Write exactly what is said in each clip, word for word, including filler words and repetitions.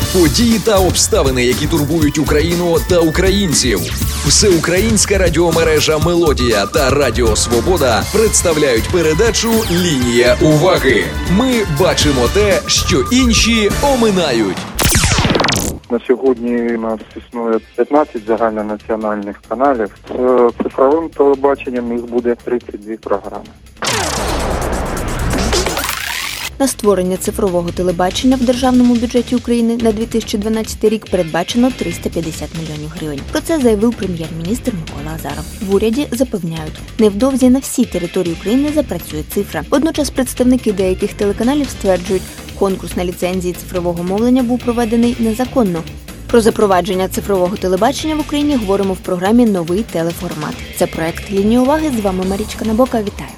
Події та обставини, які турбують Україну та українців. Всеукраїнська радіомережа «Мелодія» та Радіо Свобода представляють передачу «Лінія уваги». Ми бачимо те, що інші оминають. На сьогодні у нас існує п'ятнадцять загальнонаціональних каналів. З цифровим телебаченням їх буде тридцять дві програми. На створення цифрового телебачення в Державному бюджеті України на дві тисячі дванадцятий рік передбачено триста п'ятдесят мільйонів гривень. Про це заявив прем'єр-міністр Микола Азаров. В уряді запевняють, невдовзі на всій території України запрацює цифра. Водночас представники деяких телеканалів стверджують, конкурс на ліцензії цифрового мовлення був проведений незаконно. Про запровадження цифрового телебачення в Україні говоримо в програмі «Новий телеформат». Це проект «Лінія уваги». З вами Марічка Набока. Вітаю.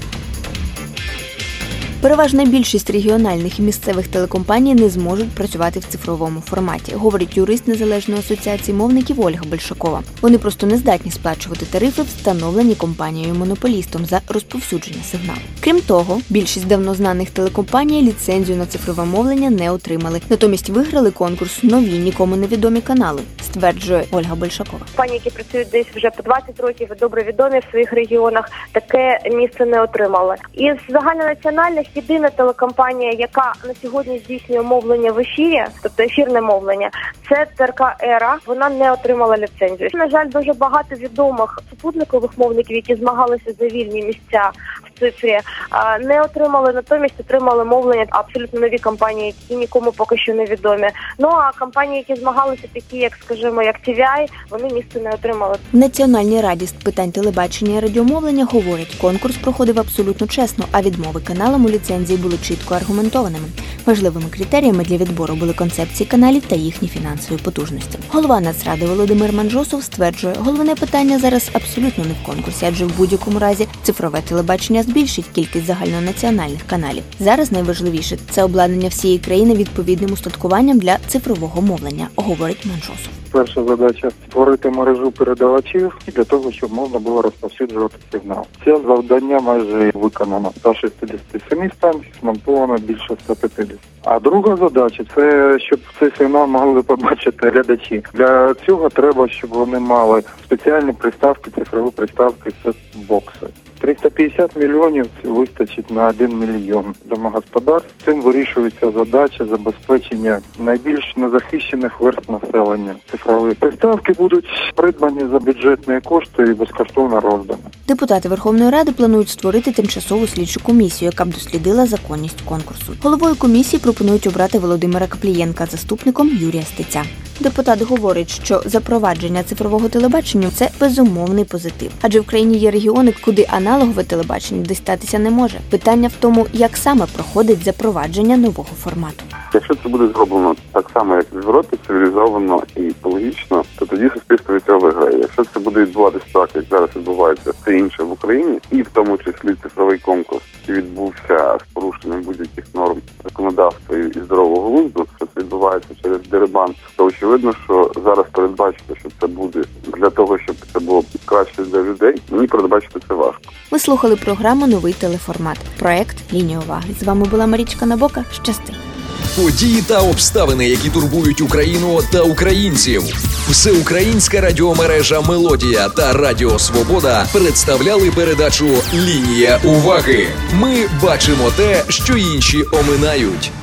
Переважна більшість регіональних і місцевих телекомпаній не зможуть працювати в цифровому форматі, говорить юрист Незалежної асоціації мовників Ольга Большакова. Вони просто не здатні сплачувати тарифи, встановлені компанією-монополістом за розповсюдження сигналу. Крім того, більшість давно знаних телекомпаній ліцензію на цифрове мовлення не отримали. Натомість виграли конкурс нові, нікому невідомі канали, стверджує Ольга Большакова. Компанії, які працюють десь вже по двадцять років, добре відомі в своїх регіонах, таке місце не отримали. Із загальнонаціональних єдина телекомпанія, яка на сьогодні здійснює мовлення в ефірі, тобто ефірне мовлення, це ТРК «Ера». Вона не отримала ліцензію. На жаль, дуже багато відомих супутникових мовників, які змагалися за вільні місця в цифрі, не отримали, натомість отримали мовлення абсолютно нові компанії, які нікому поки що не відомі. Ну а компанії, які змагалися, такі як, скажімо, як Ті Ві Ай, вони місце не отримали. В Національній раді з питань телебачення і радіомовлення говорять, конкурс проходив абсолютно чесно, а відмови каналам у ліцензії були чітко аргументованими. Важливими критеріями для відбору були концепції каналів та їхні фінансові потужності. Голова Нацради Володимир Манджосов стверджує, головне питання зараз абсолютно не в конкурсі, адже в будь-якому разі цифрове телебачення збільшить кількість загальнонаціональних каналів. Зараз найважливіше – це обладнання всієї країни відповідним устаткуванням для цифрового мовлення, говорить Манджосов. Перша задача – створити мережу передавачів для того, щоб можна було розповсюджувати сигнал. Це завдання майже виконано. ста шістдесят сім станцій змонтовано більше ста п'ятдесят. А друга задача – це щоб цей сигнал могли побачити глядачі. Для цього треба, щоб вони мали спеціальні приставки, цифрові приставки, сет-бокси. триста п'ятдесят мільйонів вистачить на один мільйон домогосподарств. Цим вирішується задача забезпечення найбільш незахищених верств населення. Цифрові приставки будуть придбані за бюджетні кошти і безкоштовно роздані. Депутати Верховної Ради планують створити тимчасову слідчу комісію, яка б дослідила законність конкурсу. Головою комісії пропонують обрати Володимира Каплієнка, заступником Юрія Стеця. Депутат говорить, що запровадження цифрового телебачення – це безумовний позитив. Адже в країні є регіони, куди аналогове телебачення дістатися не може. Питання в тому, як саме проходить запровадження нового формату. Якщо це буде зроблено так само, як в Європі, цивілізовано і екологічно, то тоді суспільство від цього виграє. Якщо це буде відбуватися так, як зараз відбувається все інше в Україні, і в тому числі цифровий конкурс, який відбувся з порушенням будь-яких норм законодавства і здорового глузду, що це відбувається через дерибан, то очевидно, що зараз передбачити, що це буде для того, щоб це було краще для людей, мені передбачити це важко. Ви слухали програму «Новий телеформат». Проект «Лінія уваги». З вами була Марічка Набока. Щасти! Події та обставини, які турбують Україну та українців. Всеукраїнська радіомережа «Мелодія» та Радіо Свобода представляли передачу «Лінія уваги». Ми бачимо те, що інші оминають.